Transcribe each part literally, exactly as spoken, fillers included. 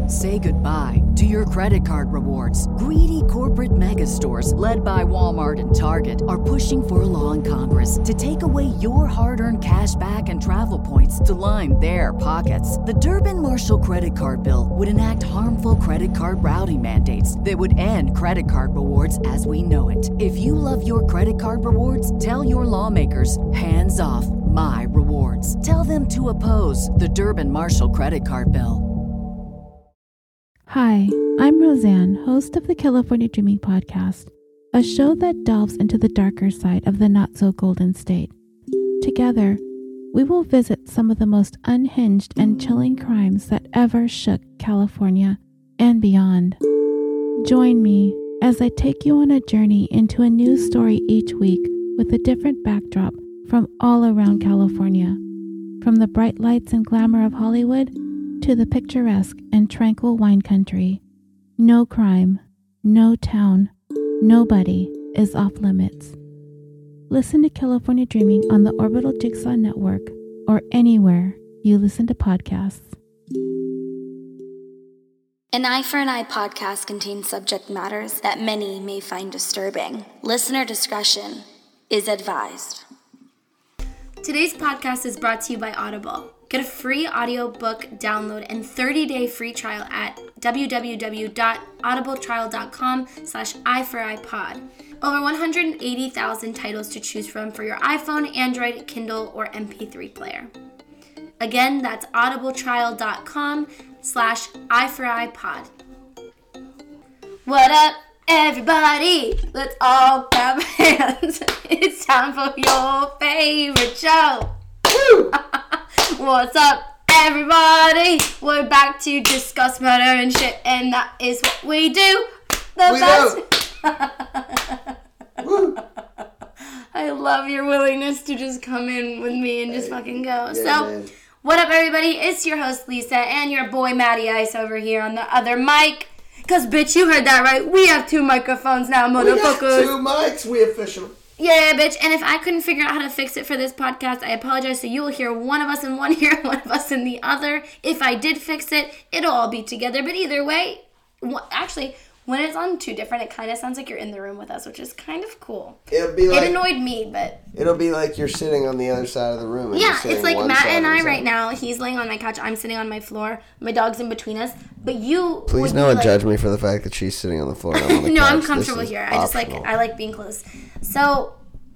Say goodbye to your credit card rewards. Greedy corporate mega stores, led by Walmart and Target, are pushing for a law in Congress to take away your hard-earned cash back and travel points to line their pockets. The Durbin-Marshall credit card bill would enact harmful credit card routing mandates that would end credit card rewards as we know it. If you love your credit card rewards, tell your lawmakers, hands off my rewards. Tell them to oppose the Durbin-Marshall credit card bill. Hi, I'm Roseanne, host of the California Dreaming Podcast, a show that delves into the darker side of the not-so-golden state. Together, we will visit some of the most unhinged and chilling crimes that ever shook California and beyond. Join me as I take you on a journey into a new story each week with a different backdrop from all around California, from the bright lights and glamour of Hollywood to the picturesque and tranquil wine country. No crime, no town, nobody is off limits. Listen to California Dreaming on the Orbital Jigsaw Network or anywhere you listen to podcasts. An Eye for an Eye podcast contains subject matters that many may find disturbing. Listener discretion is advised. Today's podcast is brought to you by Audible. Get a free audiobook download and thirty-day free trial at www.audibletrial.com slash i4ipod. Over one hundred eighty thousand titles to choose from for your iPhone, Android, Kindle, or M P three player. Again, that's audibletrial.com slash i4ipod. What up, everybody? Let's all clap hands. It's time for your favorite show. Woo! What's up, everybody? We're back to discuss murder and shit, and that is what we do. The we best. Woo. I love your willingness to just come in with me and just fucking go. Yeah, so, man. What up, everybody? It's your host, Lisa, and your boy, Matty Ice, over here on the other mic. Because, bitch, you heard that right. We have two microphones now, motherfuckers. We got two mics. We official. Yeah, bitch. And if I couldn't figure out how to fix it for this podcast, I apologize. So you will hear one of us in one ear, one of us in the other. If I did fix it, it'll all be together. But either way, actually, when it's on two different, it kind of sounds like you're in the room with us, which is kind of cool. It'll be like, it annoyed me, but... It'll be like you're sitting on the other side of the room. And yeah, you're it's like one Matt side and of I the right side. now. He's laying on my couch. I'm sitting on my floor. My dog's in between us. But you... Please would no be one like, judge me for the fact that she's sitting on the floor and I'm on the no, couch. I'm This comfortable is here. I just like... optional. I like being close. So...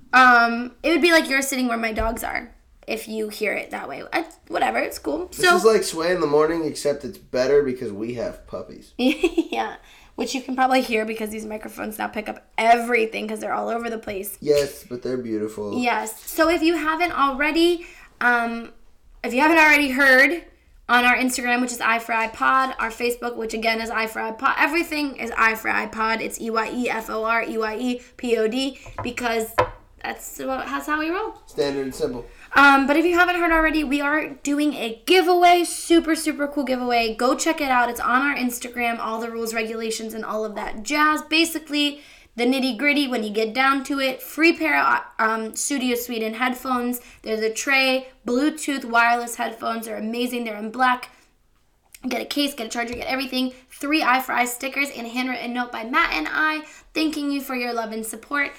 Um, it would be like you're sitting where my dogs are, if you hear it that way. I, whatever, it's cool. This so, is like Sway in the Morning, except it's better because we have puppies. yeah, which you can probably hear because these microphones now pick up everything because they're all over the place. Yes, but they're beautiful. Yes. So if you haven't already, um, if you haven't already heard on our Instagram, which is i four i pod, our Facebook, which again is i four i pod, everything is i four i pod. It's E Y E F O R E Y E P O D because that's, that's how we roll. Standard and simple. Um, but if you haven't heard already, we are doing a giveaway, super, super cool giveaway. Go check it out. It's on our Instagram, all the rules, regulations, and all of that jazz. Basically, the nitty gritty when you get down to it. Free pair of um, Studio Sweden headphones. They're the Trey Bluetooth wireless headphones. They're amazing. They're in black. Get a case, get a charger, get everything. Three i four i stickers and a handwritten note by Matt and I, thanking you for your love and support.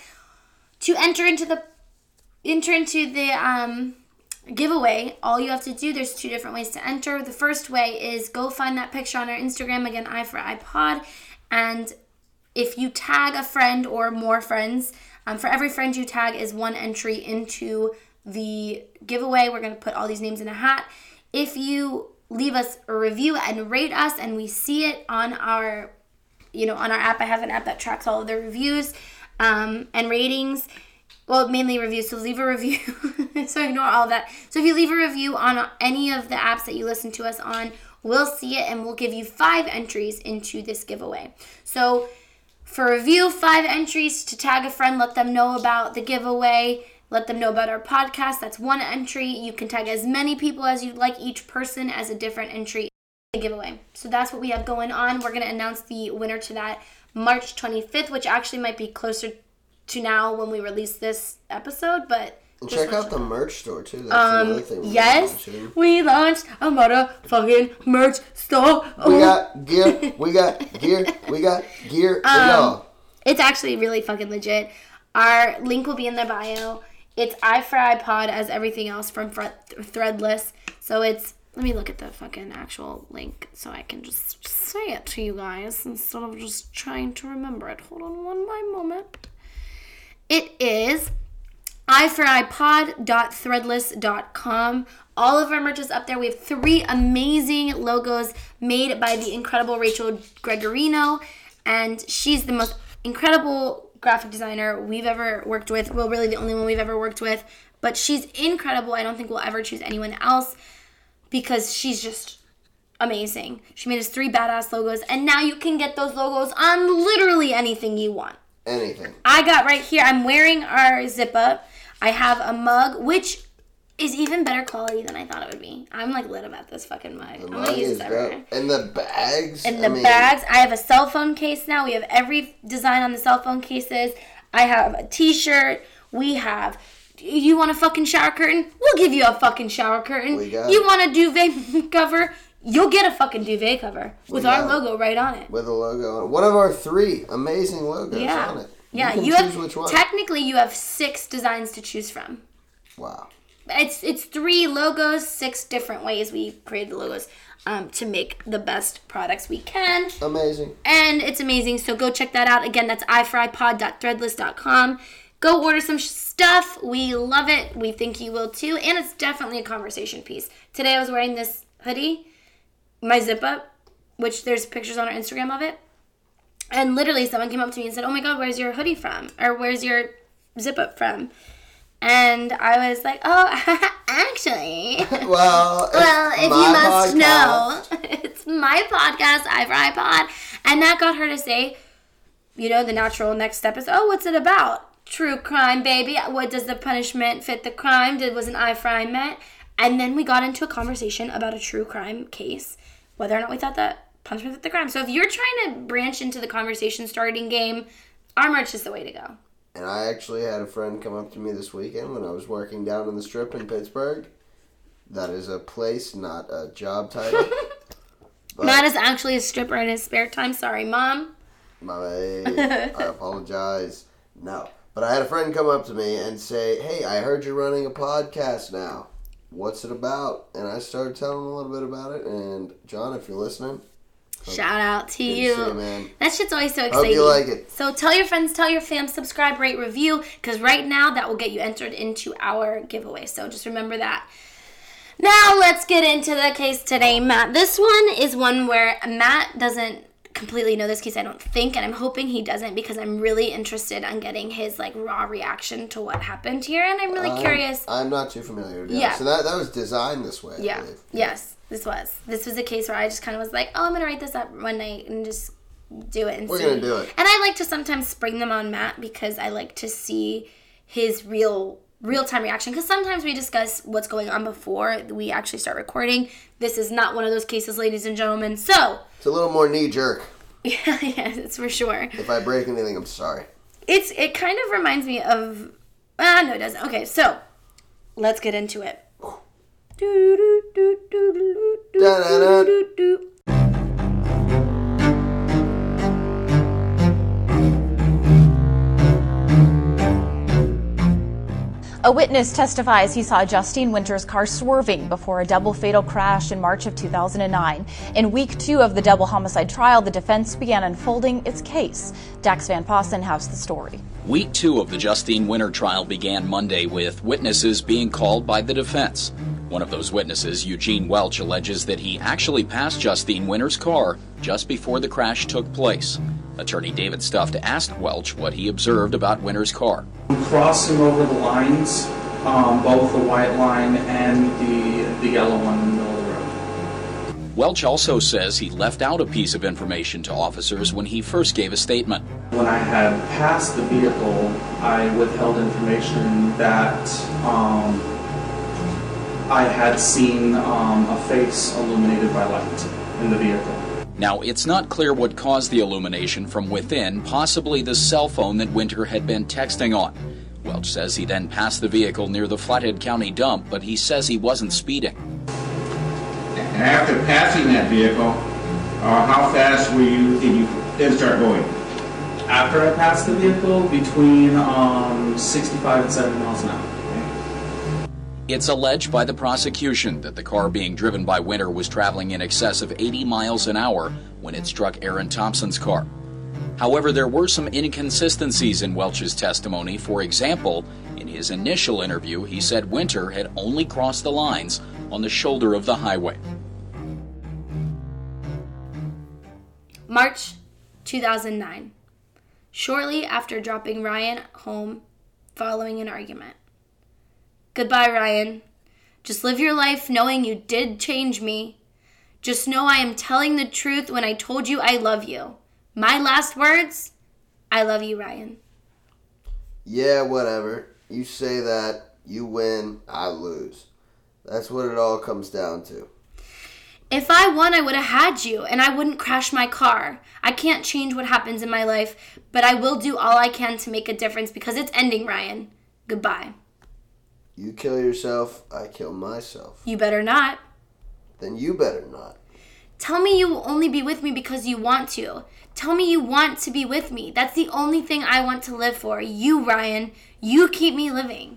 To enter into the enter into the um, giveaway, all you have to do, there's two different ways to enter. The first way is go find that picture on our Instagram, again, i four i pod, and if you tag a friend or more friends, um, for every friend you tag is one entry into the giveaway. We're going to put all these names in a hat. If you leave us a review and rate us and we see it on our, you know, on our app, I have an app that tracks all of the reviews, Um, and ratings, well, mainly reviews, so leave a review, so ignore all that. So if you leave a review on any of the apps that you listen to us on, we'll see it, and we'll give you five entries into this giveaway. So for review, five entries, to tag a friend, let them know about the giveaway, let them know about our podcast, that's one entry. You can tag as many people as you'd like, each person as a different entry in the giveaway. So that's what we have going on. We're going to announce the winner to that March twenty-fifth, which actually might be closer to now when we release this episode, but And check out the merch store, too. That's um, another thing. Yes, we launched a motherfucking merch store. We got gear, we got gear, we got gear, um, y'all. It's actually really fucking legit. Our link will be in the bio. It's I for iPod as everything else from Threadless. So it's, let me look at the fucking actual link so I can just say it to you guys instead of just trying to remember it. Hold on one my moment. It is i for i pod dot threadless dot com. All of our merch is up there. We have three amazing logos made by the incredible Rachel Gregorino, and she's the most incredible graphic designer we've ever worked with. Well, really the only one we've ever worked with, but she's incredible. I don't think we'll ever choose anyone else because she's just amazing. She made us three badass logos, and now you can get those logos on literally anything you want. Anything. I got right here, I'm wearing our zip up. I have a mug, which is even better quality than I thought it would be. I'm like lit about this fucking mug. The I'm mug gonna use is this everywhere. dope. And the bags. And the I mean, bags. I have a cell phone case now. We have every design on the cell phone cases. I have a t-shirt. We have, you want a fucking shower curtain? We'll give you a fucking shower curtain. We got you want a duvet cover? You'll get a fucking duvet cover with our it. logo right on it. With a logo on it. One of our three amazing logos yeah. on it. Yeah, you, you can choose have which one. technically you have six designs to choose from. Wow. It's it's three logos, six different ways we created the logos um, to make the best products we can. Amazing. And it's amazing, so go check that out. Again, that's i for i pod dot threadless dot com. Go order some stuff. We love it. We think you will too. And it's definitely a conversation piece. Today I was wearing this hoodie, my zip up, which there's pictures on our Instagram of it. And literally someone came up to me and said, oh my God, where's your hoodie from? Or where's your zip up from? And I was like, oh, actually. well, well, if you must podcast. know, it's my podcast, I for iPod. And that got her to say, you know, the natural next step is, oh, what's it about? True crime, baby. What does the punishment fit the crime? Did was an I for I met? And then we got into a conversation about a true crime case, whether or not we thought that punishment fit the crime. So if you're trying to branch into the conversation starting game, our merch is the way to go. And I actually had a friend come up to me this weekend when I was working down in the Strip in Pittsburgh. That is a place, not a job title. Matt is actually a stripper in his spare time. Sorry, Mom. My, I apologize. No. But I had a friend come up to me and say, hey, I heard you're running a podcast now. What's it about? And I started telling him a little bit about it. And John, if you're listening, shout out to good you. To see you, man. That shit's always so exciting. Hope you like it. So tell your friends, tell your fam, subscribe, rate, review, because right now that will get you entered into our giveaway. So just remember that. Now let's get into the case today, Matt. This one is one where Matt doesn't completely know this case, I don't think, and I'm hoping he doesn't because I'm really interested on getting his like raw reaction to what happened here, and I'm really I'm, curious. I'm not too familiar. Yeah. yeah. So that that was designed this way. Yeah. I believe. Yes. This was. This was a case where I just kind of was like, oh, I'm going to write this up one night and just do it and We're see. We're going to do it. And I like to sometimes spring them on Matt because I like to see his real, real-time reaction. Because sometimes we discuss what's going on before we actually start recording. This is not one of those cases, ladies and gentlemen. So. It's a little more knee-jerk. Yeah, yes, it's for sure. If I break anything, I'm sorry. It's It kind of reminds me of... Ah, no, it doesn't. Okay, so let's get into it. Do, do, do, do, do, do, do, do, do. A witness testifies he saw Justine Winter's car swerving before a double fatal crash in March of two thousand nine. In week two of the double homicide trial, the defense began unfolding its case. Dax Van Possen has the story. Week two of the Justine Winter trial began Monday with witnesses being called by the defense. One of those witnesses, Eugene Welch, alleges that he actually passed Justine Winter's car just before the crash took place. Attorney David Stuft asked Welch what he observed about Winter's car. Crossing over the lines, um, both the white line and the, the yellow one in the middle of the road. Welch also says he left out a piece of information to officers when he first gave a statement. When I had passed the vehicle, I withheld information that um, I had seen um, a face illuminated by light in the vehicle. Now, it's not clear what caused the illumination from within, possibly the cell phone that Winter had been texting on. Welch says he then passed the vehicle near the Flathead County dump, but he says he wasn't speeding. And after passing that vehicle, uh, how fast were you, did you then start going? After I passed the vehicle, between um, sixty-five and seventy miles an hour. It's alleged by the prosecution that the car being driven by Winter was traveling in excess of eighty miles an hour when it struck Aaron Thompson's car. However, there were some inconsistencies in Welch's testimony. For example, in his initial interview, he said Winter had only crossed the lines on the shoulder of the highway. March two thousand nine. Shortly after dropping Ryan home following an argument. Goodbye, Ryan. Just live your life knowing you did change me. Just know I am telling the truth when I told you I love you. My last words, I love you, Ryan. Yeah, whatever. You say that, you win, I lose. That's what it all comes down to. If I won, I would have had you, and I wouldn't crash my car. I can't change what happens in my life, but I will do all I can to make a difference because it's ending, Ryan. Goodbye. You kill yourself, I kill myself. You better not. Then you better not. Tell me you will only be with me because you want to. Tell me you want to be with me. That's the only thing I want to live for. You, Ryan. You keep me living.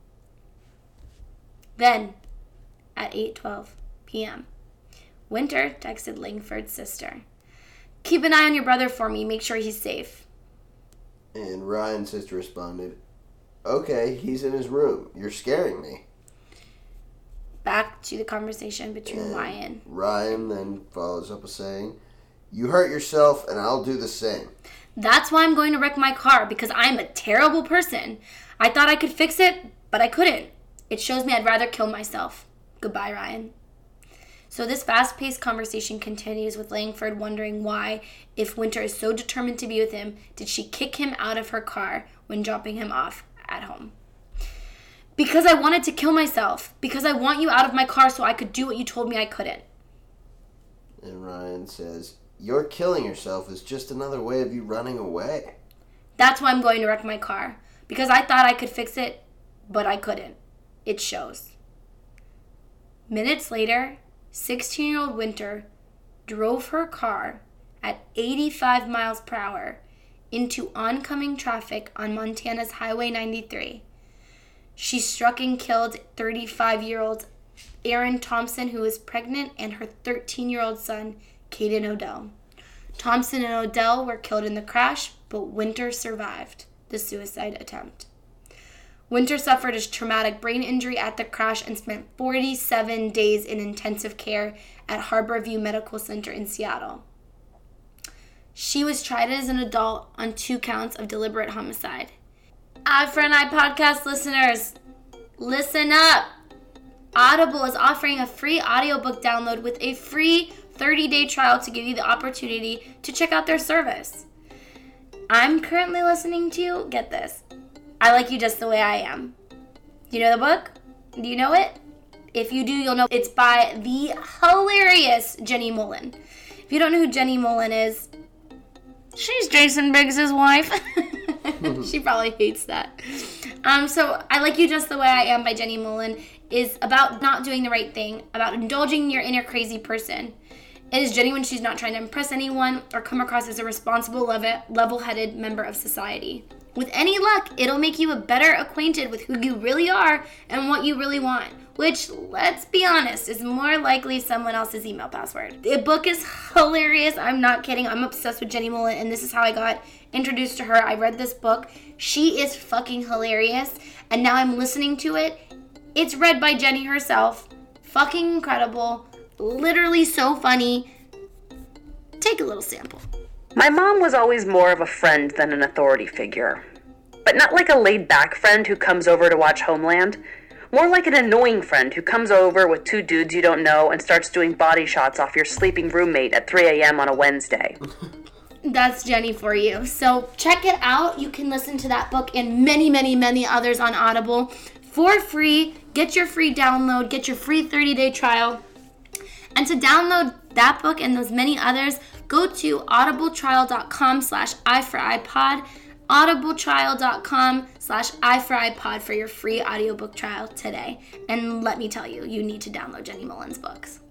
Then, at eight twelve p.m., Winter texted Langford's sister. Keep an eye on your brother for me. Make sure he's safe. And Ryan's sister responded, okay, he's in his room. You're scaring me. Back to the conversation between and Ryan. Ryan then follows up with saying, you hurt yourself and I'll do the same. That's why I'm going to wreck my car, because I'm a terrible person. I thought I could fix it, but I couldn't. It shows me I'd rather kill myself. Goodbye, Ryan. So this fast-paced conversation continues with Langford wondering why, if Winter is so determined to be with him, did she kick him out of her car when dropping him off at home? Because I wanted to kill myself. Because I want you out of my car so I could do what you told me I couldn't. And Ryan says, your killing yourself is just another way of you running away. That's why I'm going to wreck my car. Because I thought I could fix it, but I couldn't. It shows. Minutes later, sixteen-year-old Winter drove her car at eighty-five miles per hour into oncoming traffic on Montana's Highway ninety-three. She struck and killed thirty-five-year-old Aaron Thompson, who was pregnant, and her thirteen-year-old son, Caden Odell. Thompson and Odell were killed in the crash, but Winter survived the suicide attempt. Winter suffered a traumatic brain injury at the crash and spent forty-seven days in intensive care at Harborview Medical Center in Seattle. She was tried as an adult on two counts of deliberate homicide. Eye for an Eye podcast listeners, listen up. Audible is offering a free audiobook download with a free thirty-day trial to give you the opportunity to check out their service. I'm currently listening to, get this, I Like You Just the Way I Am. Do you know the book? Do you know it? If you do, you'll know it's by the hilarious Jenny Mollen. If you don't know who Jenny Mollen is, she's Jason Biggs' wife. She probably hates that. Um, so I Like You Just the Way I Am by Jenny Mollen is about not doing the right thing, about indulging your inner crazy person. It is genuine. She's not trying to impress anyone or come across as a responsible, level-headed member of society. With any luck, it'll make you a better acquainted with who you really are and what you really want, which, let's be honest, is more likely someone else's email password. The book is hilarious. I'm not kidding. I'm obsessed with Jenny Mollen, and this is how I got introduced to her. I read this book. She is fucking hilarious, and now I'm listening to it. It's read by Jenny herself. Fucking incredible. Literally so funny. Take a little sample. My mom was always more of a friend than an authority figure. But not like a laid-back friend who comes over to watch Homeland. More like an annoying friend who comes over with two dudes you don't know and starts doing body shots off your sleeping roommate at three a.m. on a Wednesday. That's Jenny for you. So check it out. You can listen to that book and many, many, many others on Audible for free. Get your free download. Get your free thirty-day trial. And to download that book and those many others, go to audibletrial.com slash i for iPod. audibletrial.com slash iFryPod for your free audiobook trial today. And let me tell you, you need to download Jenny Mullins' books.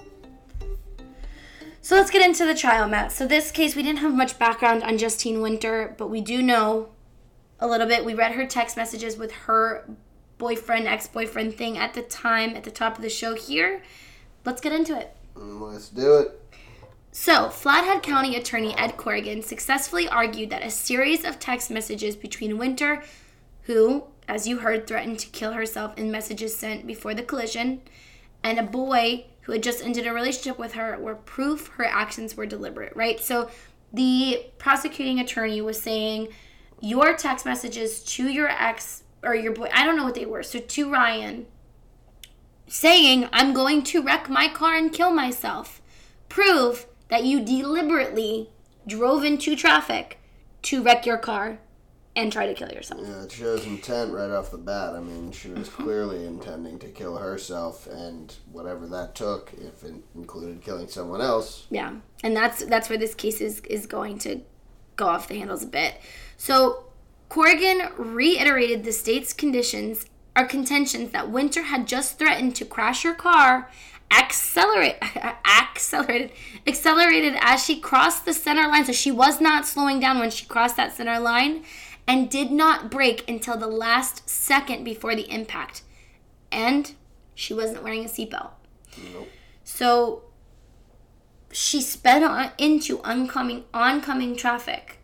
So let's get into the trial, Matt. So this case, we didn't have much background on Justine Winter, but we do know a little bit. We read her text messages with her boyfriend, ex-boyfriend thing at the time, at the top of the show here. Let's get into it. Let's do it. So, Flathead County Attorney Ed Corrigan successfully argued that a series of text messages between Winter, who, as you heard, threatened to kill herself in messages sent before the collision, and a boy who had just ended a relationship with her were proof her actions were deliberate, right? So, the prosecuting attorney was saying, your text messages to your ex, or your boy, I don't know what they were, so to Ryan, saying, I'm going to wreck my car and kill myself, prove that you deliberately drove into traffic to wreck your car and try to kill yourself. Yeah, it shows intent right off the bat. I mean, she was clearly intending to kill herself, and whatever that took, if it included killing someone else. Yeah, and that's that's where this case is, is going to go off the handles a bit. So, Corrigan reiterated the state's conditions or contentions that Winter had just threatened to crash her car, accelerate, accelerated, accelerated as she crossed the center line. So she was not slowing down when she crossed that center line, and did not brake until the last second before the impact. And she wasn't wearing a seatbelt. Nope. So she sped on into oncoming oncoming traffic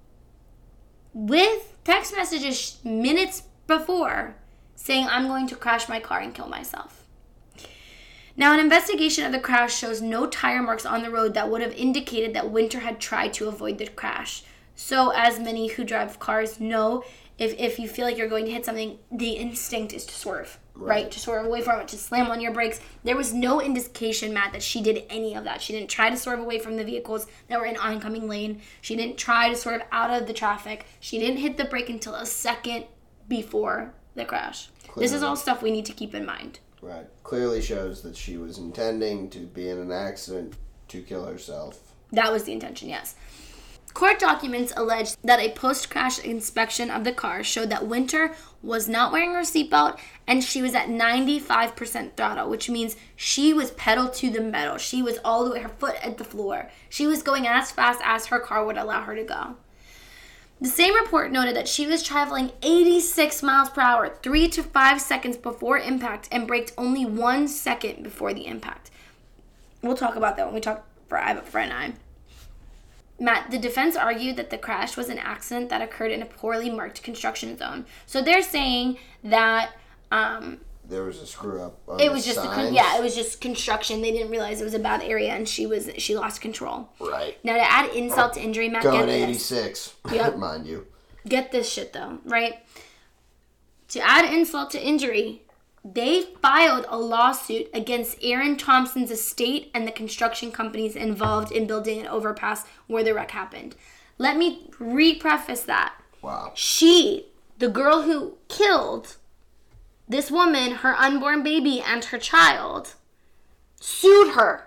with text messages minutes before saying, I'm going to crash my car and kill myself. Now, an investigation of the crash shows no tire marks on the road that would have indicated that Winter had tried to avoid the crash. So, as many who drive cars know, if, if you feel like you're going to hit something, the instinct is to swerve, right? right? To swerve away from it, to slam on your brakes. There was no indication, Matt, that she did any of that. She didn't try to swerve away from the vehicles that were in oncoming lane. She didn't try to swerve out of the traffic. She didn't hit the brake until a second before the crash. Clearly. This is all stuff we need to keep in mind. Right. Clearly shows that she was intending to be in an accident to kill herself. That was the intention, yes. Court documents allege that a post-crash inspection of the car showed that Winter was not wearing her seatbelt and she was at ninety-five percent throttle, which means she was pedal to the metal. She was all the way, her foot at the floor. She was going as fast as her car would allow her to go. The same report noted that she was traveling eighty-six miles per hour, three to five seconds before impact, and braked only one second before the impact. We'll talk about that when we talk for Fred and I. Matt, the defense argued that the crash was an accident that occurred in a poorly marked construction zone. So they're saying that um, there was a screw up on it the was just signs. A, yeah, it was just construction. They didn't realize it was a bad area, and she was she lost control. Right. Now to add insult to injury, Matt, going get eighty-six, yep. mind you. Get this shit though, right? To add insult to injury, they filed a lawsuit against Aaron Thompson's estate and the construction companies involved in building an overpass where the wreck happened. Let me re-preface that. Wow. She, the girl who killed this woman, her unborn baby, and her child, sued her.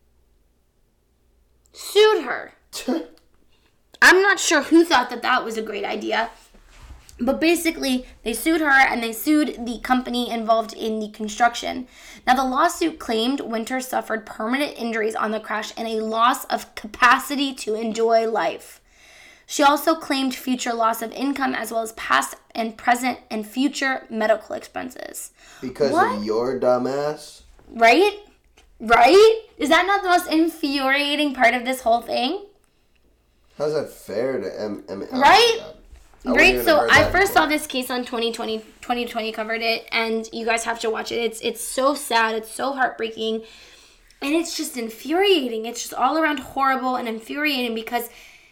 Sued her. I'm not sure who thought that that was a great idea. But basically, they sued her and they sued the company involved in the construction. Now, the lawsuit claimed Winter suffered permanent injuries on the crash and a loss of capacity to enjoy life. She also claimed future loss of income as well as past and present and future medical expenses. Because what? of your dumbass? Right? Right? Is that not the most infuriating part of this whole thing? How's that fair to... M- M- right? Oh Right, so I first before. saw this case on twenty twenty. twenty twenty covered it, and you guys have to watch it. It's it's so sad, it's so heartbreaking, and it's just infuriating. It's just all around horrible and infuriating because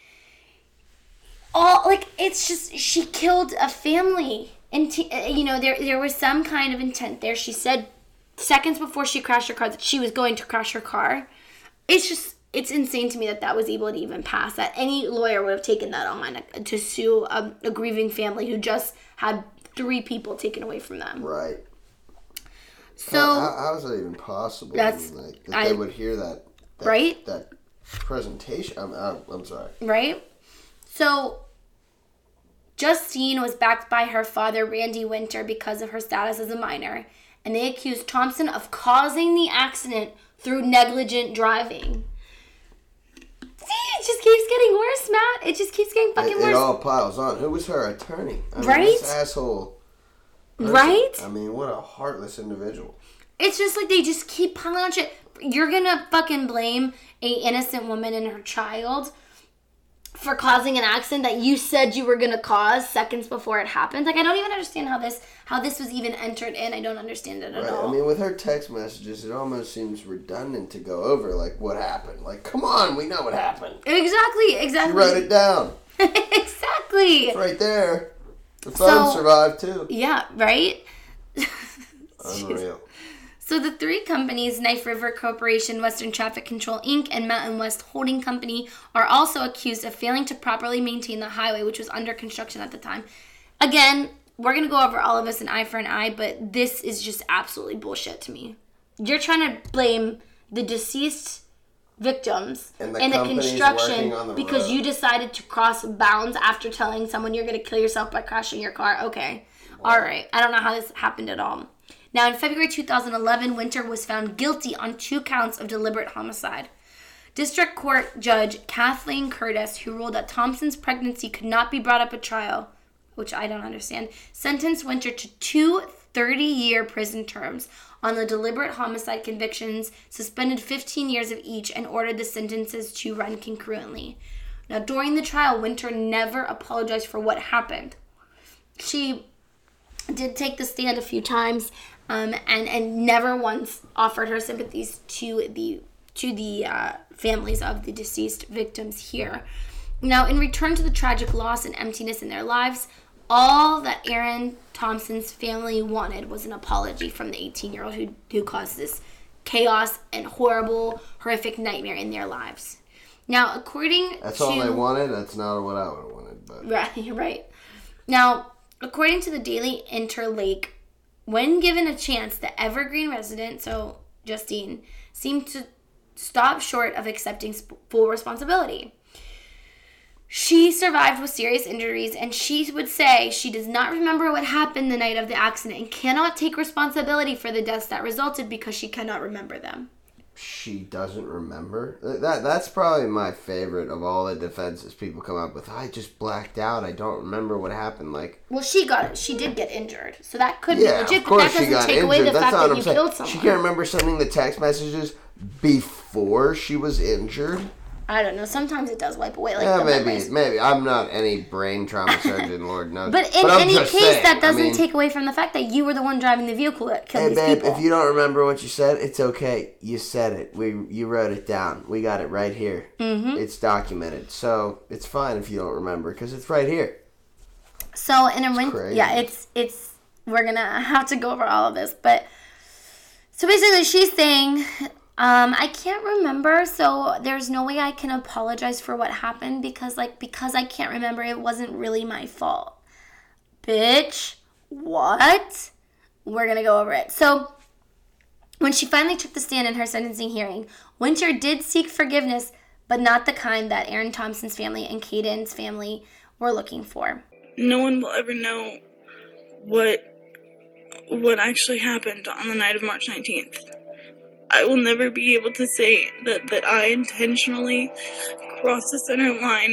all like it's just she killed a family, and t- you know there there was some kind of intent there. She said seconds before she crashed her car that she was going to crash her car. It's just. It's insane to me that that was able to even pass, that any lawyer would have taken that on to sue a, a grieving family who just had three people taken away from them. Right. So how, how is that even possible? That's, I mean, like, that I, they would hear that, that right? That presentation. I'm, I'm, I'm sorry. Right? So Justine was backed by her father, Randy Winter, because of her status as a minor, and they accused Thompson of causing the accident through negligent driving. See, it just keeps getting worse, Matt. It just keeps getting fucking it, worse. It all piles on. Who was her attorney? I mean, right? This asshole person. Right? I mean, what a heartless individual. It's just like they just keep piling on shit. You're gonna fucking blame a innocent woman and her child for causing an accident that you said you were gonna cause seconds before it happened. Like, I don't even understand how this how this was even entered in. I don't understand it at right. all. I mean, with her text messages, it almost seems redundant to go over like what happened. Like, come on, we know what happened. Exactly, exactly. She wrote it down. Exactly. It's right there. The phone so, survived too. Yeah, right? Unreal. So the three companies, Knife River Corporation, Western Traffic Control, Incorporated, and Mountain West Holding Company, are also accused of failing to properly maintain the highway, which was under construction at the time. Again, we're going to go over all of this an eye for an eye, but this is just absolutely bullshit to me. You're trying to blame the deceased victims and the, and the construction the because road. You decided to cross bounds after telling someone you're going to kill yourself by crashing your car. Okay. Wow. All right. I don't know how this happened at all. Now, in February two thousand eleven, Winter was found guilty on two counts of deliberate homicide. District Court Judge Kathleen Curtis, who ruled that Thompson's pregnancy could not be brought up at trial, which I don't understand, sentenced Winter to two thirty-year prison terms on the deliberate homicide convictions, suspended fifteen years of each, and ordered the sentences to run concurrently. Now, during the trial, Winter never apologized for what happened. She did take the stand a few times, um, and and never once offered her sympathies to the to the uh, families of the deceased victims here. Now, in return to the tragic loss and emptiness in their lives, all that Aaron Thompson's family wanted was an apology from the eighteen-year-old who who caused this chaos and horrible, horrific nightmare in their lives. Now, according That's to... all they wanted? That's not what I would have wanted, but... Right, right. Now, according to the Daily Interlake, when given a chance, the Evergreen resident, so Justine, seemed to stop short of accepting full responsibility. She survived with serious injuries, and she would say she does not remember what happened the night of the accident and cannot take responsibility for the deaths that resulted because she cannot remember them. She doesn't remember? That That's probably my favorite of all the defenses people come up with. I just blacked out. I don't remember what happened. Like, well, she got it. She did get injured, so that could yeah, be legit. of course but that she doesn't got take injured. away the That's fact not that what you I'm saying. killed someone. She can't remember sending the text messages before she was injured. I don't know. Sometimes it does wipe away like yeah, the maybe, memories. maybe. I'm not any brain trauma surgeon, Lord knows. But in but any case, saying, that doesn't I mean, take away from the fact that you were the one driving the vehicle that killed hey, these babe, people. if you don't remember what you said, it's okay. You said it. We you wrote it down. We got it right here. Mm-hmm. It's documented, so it's fine if you don't remember because it's right here. So in a win- crazy. yeah, it's it's we're gonna have to go over all of this, but so basically she's saying. Um, I can't remember, so there's no way I can apologize for what happened because, like, because I can't remember, it wasn't really my fault. Bitch, what? We're gonna go over it. So, when she finally took the stand in her sentencing hearing, Winter did seek forgiveness, but not the kind that Aaron Thompson's family and Caden's family were looking for. No one will ever know what what actually happened on the night of March nineteenth. I will never be able to say that, that I intentionally crossed the center line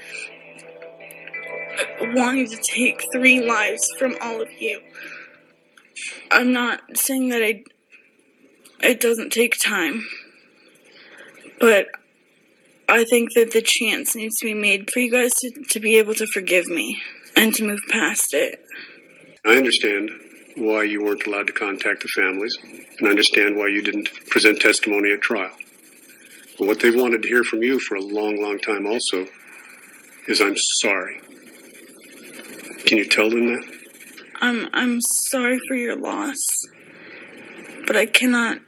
wanting to take three lives from all of you. I'm not saying that I, it doesn't take time, but I think that the chance needs to be made for you guys to, to be able to forgive me and to move past it. I understand why you weren't allowed to contact the families, and I understand why you didn't present testimony at trial. But what they've wanted to hear from you for a long, long time also is I'm sorry. Can you tell them that? I'm I'm sorry for your loss, but I cannot.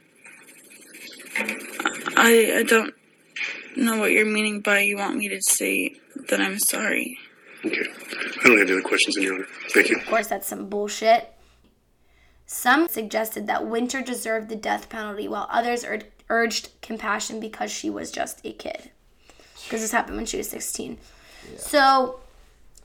I I don't know what you're meaning by you want me to say that I'm sorry. Okay. I don't have any other questions, in your honor. Thank you. Of course, that's some bullshit. Some suggested that Winter deserved the death penalty, while others ur- urged compassion because she was just a kid. Because this happened when she was sixteen. Yeah. So,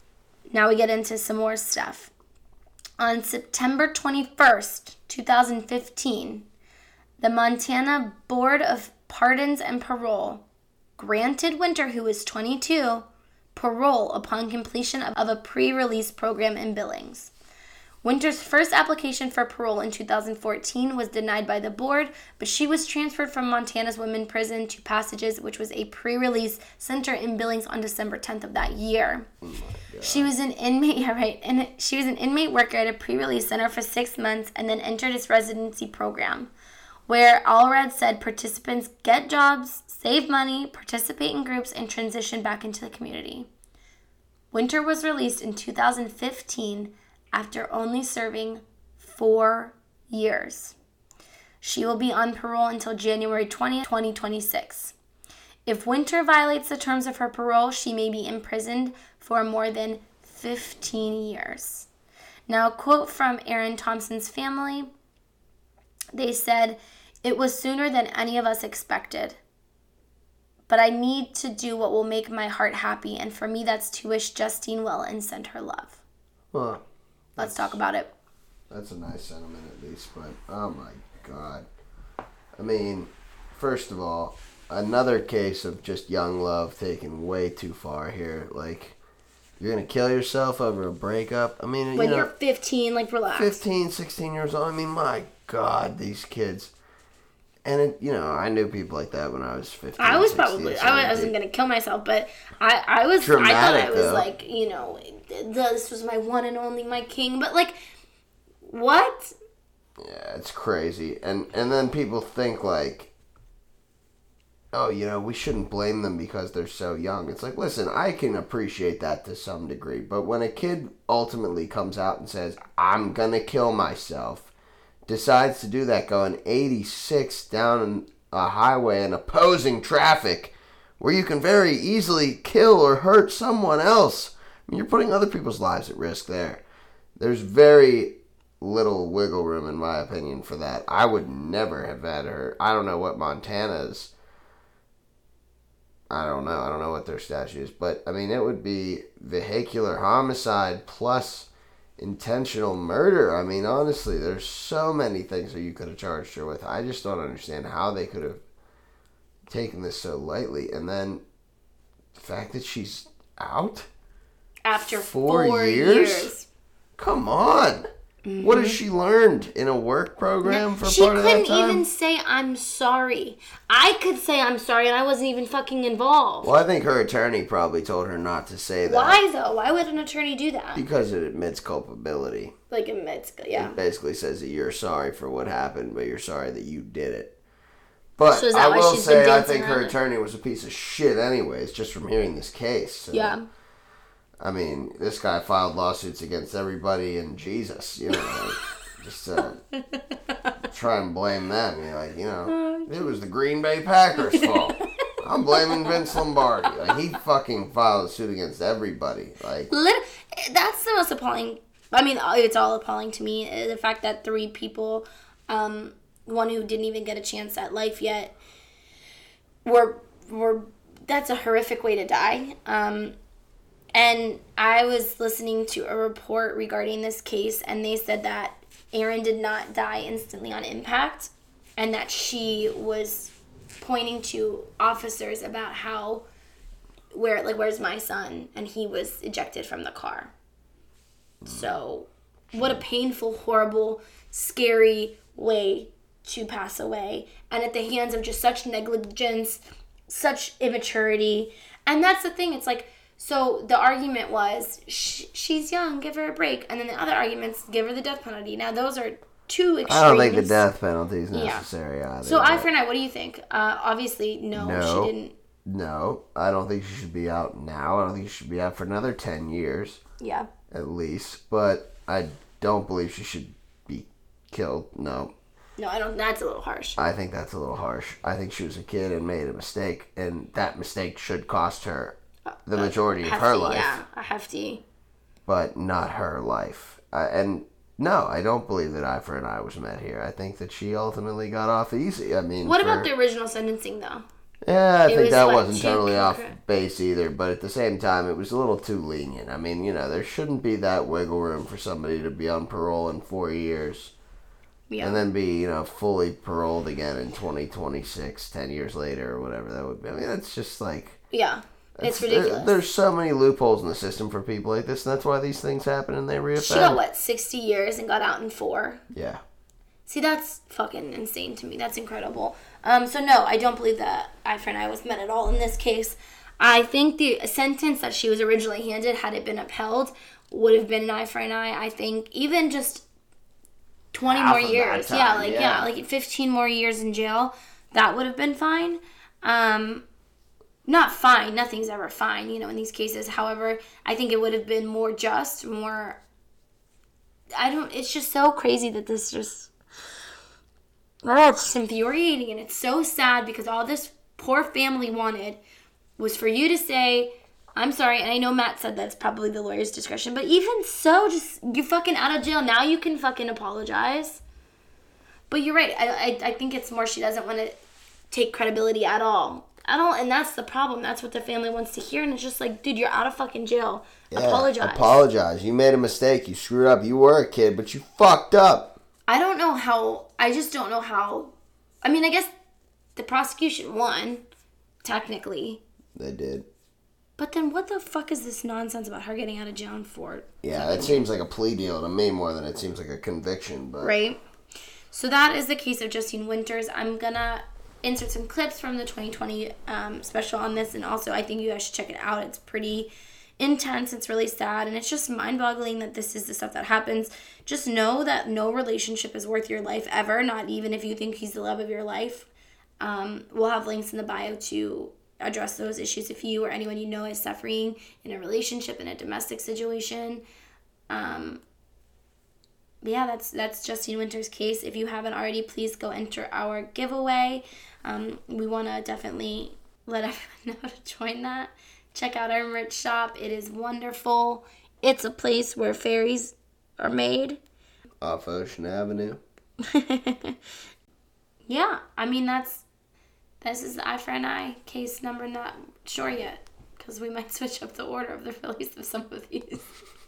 Now we get into some more stuff. On September twenty-first, twenty fifteen, the Montana Board of Pardons and Parole granted Winter, who was twenty-two, parole upon completion of a pre-release program in Billings. Winter's first application for parole in two thousand fourteen was denied by the board, but she was transferred from Montana's Women's Prison to Passages, which was a pre-release center in Billings, on December tenth of that year. Oh she was an inmate, yeah, right, and she was an inmate worker at a pre-release center for six months and then entered its residency program, where Allred said participants get jobs, save money, participate in groups, and transition back into the community. Winter was released in two thousand fifteen after only serving four years. She will be on parole until January twentieth, twenty twenty-six. If Winter violates the terms of her parole, she may be imprisoned for more than fifteen years. Now, a quote from Aaron Thompson's family. They said, "It was sooner than any of us expected. But I need to do what will make my heart happy, and for me that's to wish Justine well and send her love." Well, let's talk about it. That's a nice sentiment at least, but oh my God. I mean, first of all, another case of just young love taken way too far here. Like, you're going to kill yourself over a breakup? I mean, when you know, you're fifteen, like, relax. fifteen, sixteen years old. I mean, my God, these kids. And, it, you know, I knew people like that when I was fifteen. I was sixteen, probably, I wasn't going to kill myself, but I, I was, Dramatic, I thought I was though. like, you know, this was my one and only, my king. But, like, what? Yeah, it's crazy. And, and then people think, like, oh, you know, we shouldn't blame them because they're so young. It's like, listen, I can appreciate that to some degree. But when a kid ultimately comes out and says, I'm going to kill myself, decides to do that going eighty-six down a highway in opposing traffic where you can very easily kill or hurt someone else. I mean, you're putting other people's lives at risk there. There's very little wiggle room, in my opinion, for that. I would never have had her. I don't know what Montana's. I don't know. I don't know what their statute is. But, I mean, it would be vehicular homicide plus intentional murder. I mean, honestly, there's so many things that you could have charged her with. I just don't understand how they could have taken this so lightly. And then the fact that she's out after four, four years? years. Come on. Mm-hmm. What has she learned in a work program for she part of that time? She couldn't even say, I'm sorry. I could say I'm sorry, and I wasn't even fucking involved. Well, I think her attorney probably told her not to say that. Why, though? Why would an attorney do that? Because it admits culpability. Like, admits, yeah. It basically says that you're sorry for what happened, but you're sorry that you did it. But so is that I why will she's say been I dancing think her around it? attorney was a piece of shit anyways, just from hearing this case. So, yeah. I mean, this guy filed lawsuits against everybody and Jesus, you know. Just uh, try and blame them. You're like, you know, it was the Green Bay Packers' fault. I'm blaming Vince Lombardi. Like, he fucking filed a suit against everybody. Like, Lit- that's the most appalling. I mean, it's all appalling to me. The fact that three people, um, one who didn't even get a chance at life yet, were were. That's a horrific way to die. Um, and I was listening to a report regarding this case, and they said that Erin did not die instantly on impact, and that she was pointing to officers about how, where like, where's my son? And he was ejected from the car. So, what a painful, horrible, scary way to pass away. And at the hands of just such negligence, such immaturity. And that's the thing, it's like, so the argument was, sh- she's young, give her a break. And then the other arguments, give her the death penalty. Now, those are two extremes. I don't think the death penalty is necessary yeah. either. So, eye for an eye, what do you think? Uh, obviously, no, no, she didn't. No, I don't think she should be out now. I don't think she should be out for another ten years. Yeah. At least. But I don't believe she should be killed. No. No, I don't. That's a little harsh. I think that's a little harsh. I think she was a kid and made a mistake. And that mistake should cost her the majority of hefty, her life. Yeah, a hefty. But not her life. Uh, and no, I don't believe that eye for an eye was met here. I think that she ultimately got off easy. I mean, what for, about the original sentencing, though? Yeah, I It think was that what, wasn't chick totally and off cra- base either, but at the same time, it was a little too lenient. I mean, you know, there shouldn't be that wiggle room for somebody to be on parole in four years Yeah. and then be, you know, fully paroled again in twenty twenty-six, ten years later or whatever that would be. I mean, that's just like... Yeah. It's there- ridiculous. there's so many loopholes in the system for people like this, and that's why these things happen and they reoffend. She got, what, sixty years and got out in four? Yeah. See, that's fucking insane to me. That's incredible. Um, so, no, I don't believe that eye for an eye was met at all in this case. I think the sentence that she was originally handed, had it been upheld, would have been an eye for an eye. I think even just twenty Half more of that years. time, yeah, like, yeah. yeah. like fifteen more years in jail, that would have been fine. Um... Not fine. Nothing's ever fine, you know, in these cases. However, I think it would have been more just, more... I don't... It's just so crazy that this just... Oh, it's just infuriating, and it's so sad because all this poor family wanted was for you to say, I'm sorry, and I know Matt said that's probably the lawyer's discretion, but even so, just, you're fucking out of jail. Now you can fucking apologize. But you're right. I, I, I think it's more she doesn't want to take credibility at all. At all, and that's the problem. That's what the family wants to hear, and it's just like, dude, you're out of fucking jail. Yeah, apologize. Apologize. You made a mistake. You screwed up. You were a kid, but you fucked up. I don't know how, I just don't know how, I mean, I guess the prosecution won, technically. They did. But then what the fuck is this nonsense about her getting out of jail in four? Yeah, it seems like a plea deal to me more than it seems like a conviction. But Right? So that is the case of Justine Winters. I'm gonna insert some clips from the twenty twenty um, special on this, and also I think you guys should check it out. It's pretty intense. It's really sad, and it's just mind-boggling that this is the stuff that happens. Just know that no relationship is worth your life ever, not even if you think he's the love of your life. Um, we'll have links in the bio to address those issues if you or anyone you know is suffering in a relationship, in a domestic situation. Um, yeah, that's that's Justine Winters' case. If you haven't already, please go enter our giveaway. Um, we want to definitely let everyone know how to join that. Check out our merch shop. It is wonderful. It's a place where fairies are made. Off Ocean Avenue. Yeah, I mean, that's this is the eye for an eye case number, not sure yet, because we might switch up the order of the release of some of these.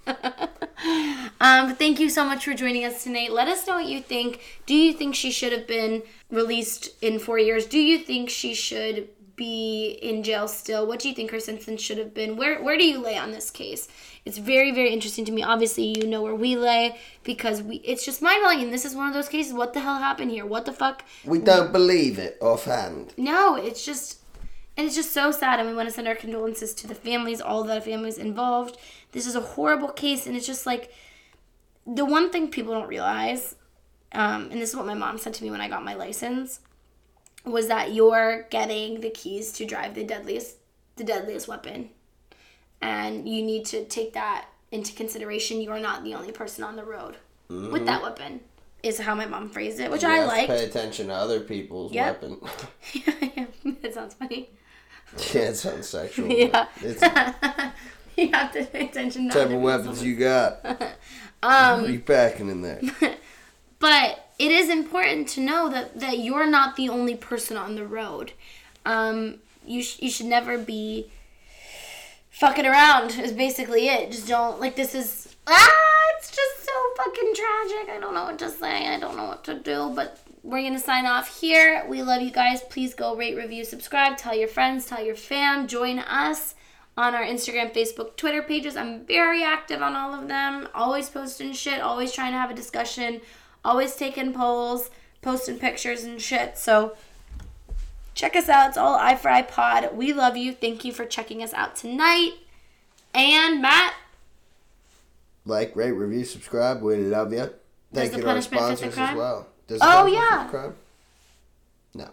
um, but thank you so much for joining us tonight. Let us know what you think. Do you think she should have been released in four years? Do you think she should be in jail still? What do you think her sentence should have been? Where where do you lay on this case? It's very, very interesting to me. Obviously, you know where we lay, because we it's just mind-blowing, and this is one of those cases. What the hell happened here? What the fuck? We don't believe it offhand. No, it's just, and it's just so sad, and we want to send our condolences to the families, all the families involved. This is a horrible case, and it's just like, the one thing people don't realize, um, and this is what my mom said to me when I got my license, was that you're getting the keys to drive the deadliest, the deadliest weapon, and you need to take that into consideration. You're not the only person on the road mm-hmm. with that weapon, is how my mom phrased it, which you I have like. To pay attention to other people's yep. weapon. Yeah, that sounds funny. Yeah, it sounds sexual. Yeah. It's you have to pay attention to type other of weapons you got. um, what are you packing in there? But it is important to know that, that you're not the only person on the road. Um, you sh- you should never be fucking around is basically it. Just don't, like, this is, ah, it's just so fucking tragic. I don't know what to say. I don't know what to do, but we're going to sign off here. We love you guys. Please go rate, review, subscribe. Tell your friends, tell your fam. Join us on our Instagram, Facebook, Twitter pages. I'm very active on all of them. Always posting shit. Always trying to have a discussion. Always taking polls. Posting pictures and shit. So check us out. It's all Eye for Eye Pod. We love you. Thank you for checking us out tonight. And Matt? Like, rate, review, subscribe. We love you. Thank you to our sponsors as well. Does oh, yeah. No.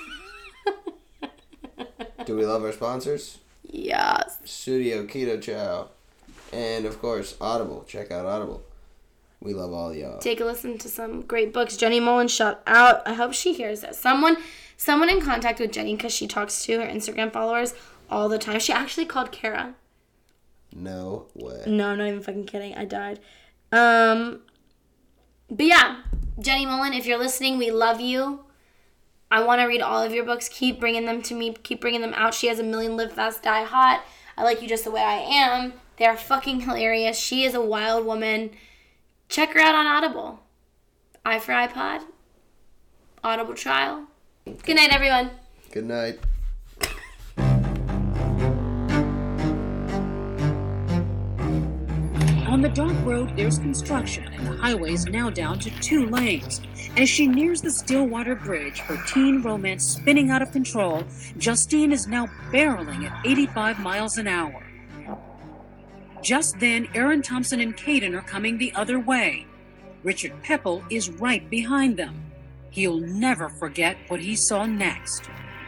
Do we love our sponsors? Yes. Studio Keto Chow. And, of course, Audible. Check out Audible. We love all y'all. Take a listen to some great books. Jenny Mullen, shout out. I hope she hears this. Someone someone in contact with Jenny, because she talks to her Instagram followers all the time. She actually called Kara. No way. No, I'm not even fucking kidding. I died. Um, but yeah, Jenny Mullen, if you're listening, we love you. I want to read all of your books. Keep bringing them to me. Keep bringing them out. She has a million Live Fast, Die Hot. I Like You Just the Way I Am. They are fucking hilarious. She is a wild woman. Check her out on Audible. I for iPod. Audible trial. Good night, everyone. Good night. On the dark road, there's construction, and the highway's now down to two lanes. As she nears the Stillwater Bridge, her teen romance spinning out of control, Justine is now barreling at eighty-five miles an hour. Just then, Aaron Thompson and Caden are coming the other way. Richard Pepple is right behind them. He'll never forget what he saw next.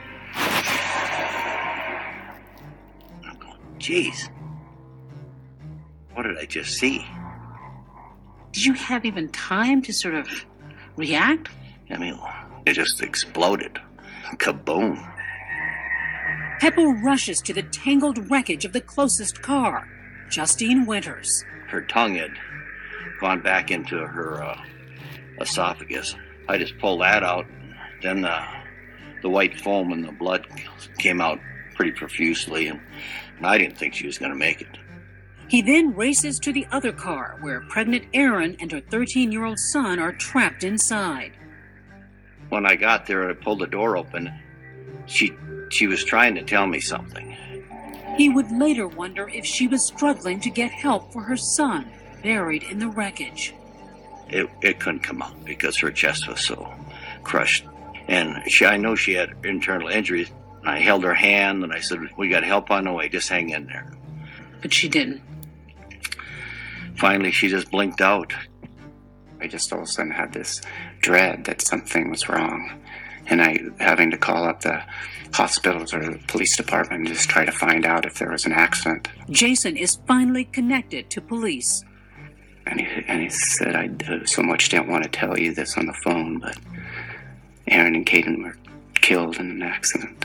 Jeez. What did I just see? Did you have even time to sort of react? I mean, it just exploded. Kaboom. Pepple rushes to the tangled wreckage of the closest car, Justine Winters. Her tongue had gone back into her uh, esophagus. I just pulled that out. Then uh, the white foam and the blood came out pretty profusely, and, and I didn't think she was going to make it. He then races to the other car, where pregnant Erin and her thirteen-year-old son are trapped inside. When I got there, I pulled the door open. She, she was trying to tell me something. He would later wonder if she was struggling to get help for her son, buried in the wreckage. It, it couldn't come out because her chest was so crushed. And she, I know she had internal injuries. I held her hand and I said, "We got help on the way, just hang in there." But she didn't. Finally, she just blinked out. I just all of a sudden had this dread that something was wrong. And I having to call up the hospitals or the police department and just try to find out if there was an accident. Jason is finally connected to police. And he, and he said, "I uh, so much didn't want to tell you this on the phone, but Aaron and Caden were killed in an accident."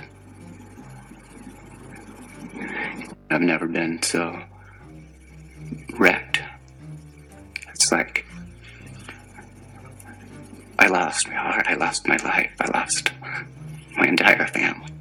I've never been so wrecked. It's like I lost my heart, I lost my life, I lost my entire family.